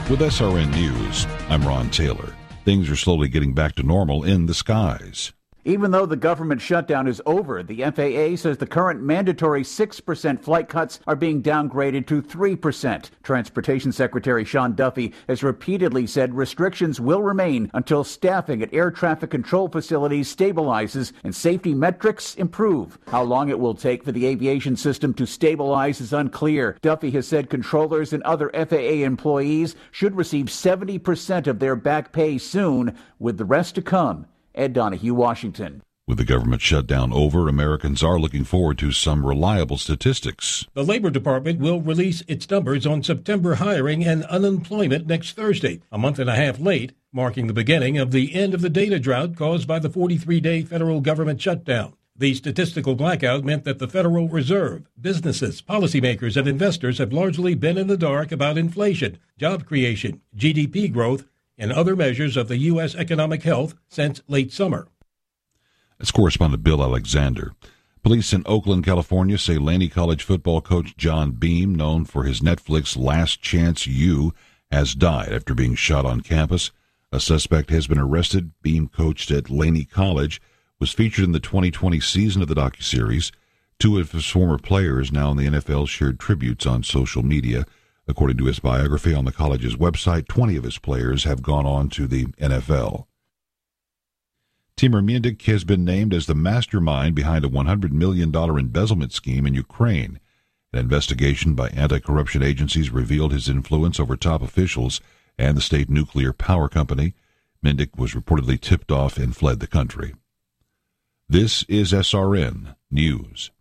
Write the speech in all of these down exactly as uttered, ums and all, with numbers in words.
With S R N News, I'm Ron Taylor. Things are slowly getting back to normal in the skies. Even though the government shutdown is over, the F A A says the current mandatory six percent flight cuts are being downgraded to three percent. Transportation Secretary Sean Duffy has repeatedly said restrictions will remain until staffing at air traffic control facilities stabilizes and safety metrics improve. How long it will take for the aviation system to stabilize is unclear. Duffy has said controllers and other F A A employees should receive seventy percent of their back pay soon, with the rest to come. Ed Donahue, Washington. With the government shutdown over, Americans are looking forward to some reliable statistics. The Labor Department will release its numbers on September hiring and unemployment next Thursday, a month and a half late, marking the beginning of the end of the data drought caused by the forty-three day federal government shutdown. The statistical blackout meant that the Federal Reserve, businesses, policymakers, and investors have largely been in the dark about inflation, job creation, G D P growth, and other measures of the U S economic health since late summer. That's correspondent Bill Alexander. Police in Oakland, California say Laney College football coach John Beam, known for his Netflix Last Chance U, has died after being shot on campus. A suspect has been arrested. Beam coached at Laney College, was featured in the twenty twenty season of the docuseries. Two of his former players, now in the N F L, shared tributes on social media. According to his biography on the college's website, twenty of his players have gone on to the N F L. Timur Mladic has been named as the mastermind behind a one hundred million dollars embezzlement scheme in Ukraine. An investigation by anti-corruption agencies revealed his influence over top officials and the state nuclear power company. Mladic was reportedly tipped off and fled the country. This is S R N News.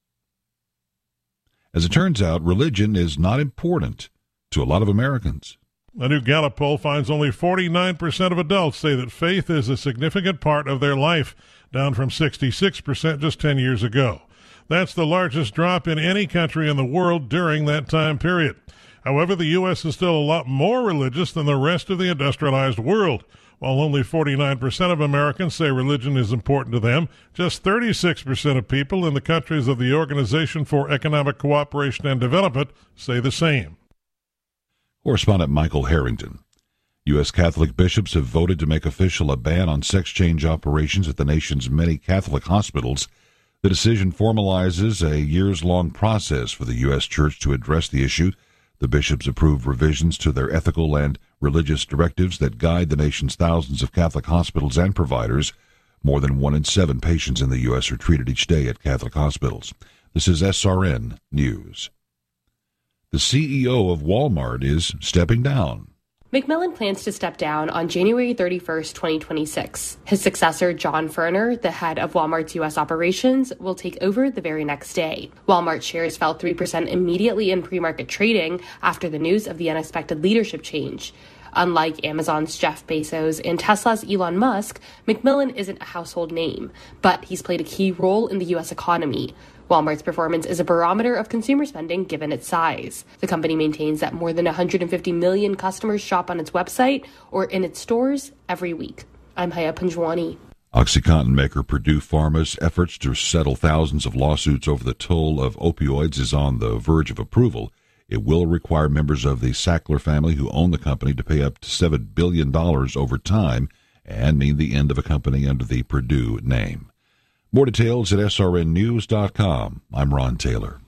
As it turns out, religion is not important to a lot of Americans. A new Gallup poll finds only forty-nine percent of adults say that faith is a significant part of their life, down from sixty-six percent just ten years ago. That's the largest drop in any country in the world during that time period. However, the U S is still a lot more religious than the rest of the industrialized world. While only forty-nine percent of Americans say religion is important to them, just thirty-six percent of people in the countries of the Organization for Economic Cooperation and Development say the same. Correspondent Michael Harrington. U S Catholic bishops have voted to make official a ban on sex change operations at the nation's many Catholic hospitals. The decision formalizes a years-long process for the U S Church to address the issue. The bishops approved revisions to their ethical and religious directives that guide the nation's thousands of Catholic hospitals and providers. More than one in seven patients in the U S are treated each day at Catholic hospitals. This is S R N News. The C E O of Walmart is stepping down. McMillan plans to step down on January thirty-first, twenty twenty-six. His successor, John Furner, the head of Walmart's U S operations, will take over the very next day. Walmart shares fell three percent immediately in pre-market trading after the news of the unexpected leadership change. Unlike Amazon's Jeff Bezos and Tesla's Elon Musk, McMillan isn't a household name, but he's played a key role in the U S economy. Walmart's performance is a barometer of consumer spending given its size. The company maintains that more than one hundred fifty million customers shop on its website or in its stores every week. I'm Haya Panjwani. OxyContin maker Purdue Pharma's efforts to settle thousands of lawsuits over the toll of opioids is on the verge of approval. It will require members of the Sackler family who own the company to pay up to seven billion dollars over time and mean the end of a company under the Purdue name. More details at S R N news dot com. I'm Ron Taylor.